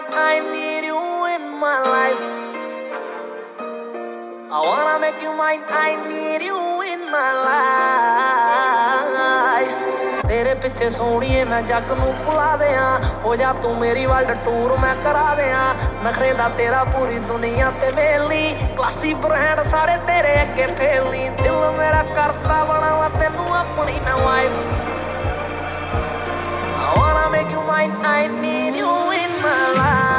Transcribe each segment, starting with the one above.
I need you in my life. I wanna make you mine, I need you in my life. तेरे पिछे सोहणीए मैं जग नूं भुला दियां, हो जा तू मेरी वर्ल्ड टूर मैं करा दियां। नखरे दा तेरा पूरी दुनिया ते मेली, क्लासी ब्रांड सारे तेरे अगे फेली। दिल मेरा करता बनावा तेनू अपनी मैं wife. I wanna make you mine, I need you in my life.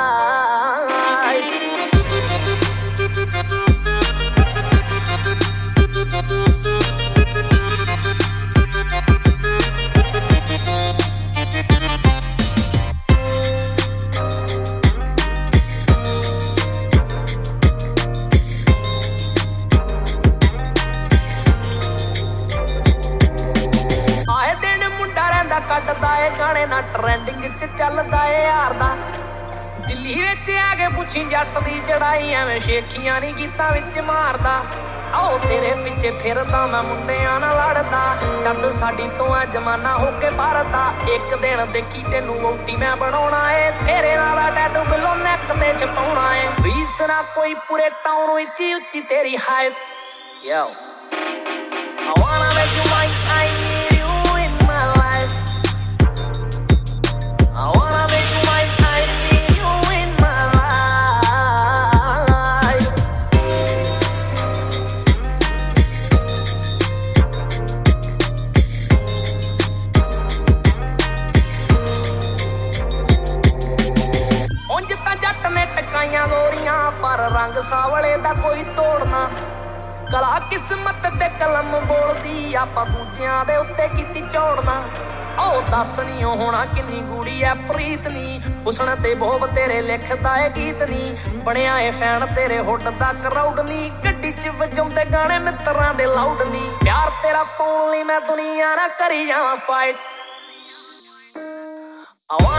ਕੱਢਦਾ ਏ ਗਾਣੇ ਨਾ ਟ੍ਰੈਂਡਿੰਗ ਚ ਚੱਲਦਾ ਏ ਯਾਰ ਦਾ। ਦਿੱਲੀ ਵਿੱਚ ਆ ਕੇ ਪੁੱਛੀ ਜੱਟ ਦੀ ਚੜਾਈ, ਐਵੇਂ ਸ਼ੇਖੀਆਂ ਨੀ ਗੀਤਾਂ ਵਿੱਚ ਮਾਰਦਾ। ਆਓ ਤੇਰੇ ਪਿੱਛੇ ਫਿਰਦਾ ਮੈਂ ਮੁੰਡਿਆਂ ਨਾਲ ਲੜਦਾ, ਛੱਡ ਸਾਡੀ ਤੋਂ ਆ ਜਮਾਨਾ ਹੋ ਕੇ ਭਰਦਾ। ਇੱਕ ਦਿਨ ਦੇਖੀ ਤੈਨੂੰ ਵੋਟੀ ਮੈਂ ਬਣਾਉਣਾ ਏ, ਤੇਰੇ ਨਾਲ ਟੈਟੂ ਬਿੱਲੋ ਨੈਕ ਤੇ ਛਪਾਉਣਾ ਏ। ਰੀਸ ਨਾ ਕੋਈ ਪੂਰੇ ਟਾਊਨ ਵਿੱਚ ਉੱਚੀ ਤੇਰੀ hype. Yo, I wanna make you mine, I need you in my life. I wanna make you mine, I need you in my life. ਉਂਝ ਤਾਂ ਜੱਟ ਨੇ ਟਕਾਈਆਂ ਗੋਰੀਆਂ, ਪਰ ਰੰਗ ਸਾਵਲੇ ਦਾ ਕੋਈ ਤੋੜਨਾ। ਕਲਾ ਕਿਸਮਤ ਤੇ ਕਲਮ ਬੋਲਦੀ, ਆਪਾਂ ਦੂਜਿਆਂ ਦੇ ਉੱਤੇ ਕੀਤੀ ਝੋੜਨਾ। ਉਹ ਦੱਸ ਨੀ ਹੋਣਾ ਕਿੰਨੀ ਗੂੜੀ ਐ ਪ੍ਰੀਤ ਨੀ, ਹੁਸਨ ਤੇ ਬੋਬ ਤੇਰੇ ਲਿਖਦਾ ਏ ਗੀਤ ਨੀ। ਬਣਿਆ ਏ ਫੈਨ ਤੇਰੇ ਹੁੱਡ ਦਾ ਕਰਾਊਡ ਨੀ, ਗੱਡੀ ਚ ਵਜਾਉਂਦੇ ਗਾਣੇ ਮਿੱਤਰਾਂ ਦੇ ਲਾਊਡ ਨੀ। ਪਿਆਰ ਤੇਰਾ ਪਾਉਣ ਲਈ ਮੈਂ ਦੁਨੀਆ ਨਾਲ ਕਰੀ ਜਾਵਾਂ ਫਾਈਟ।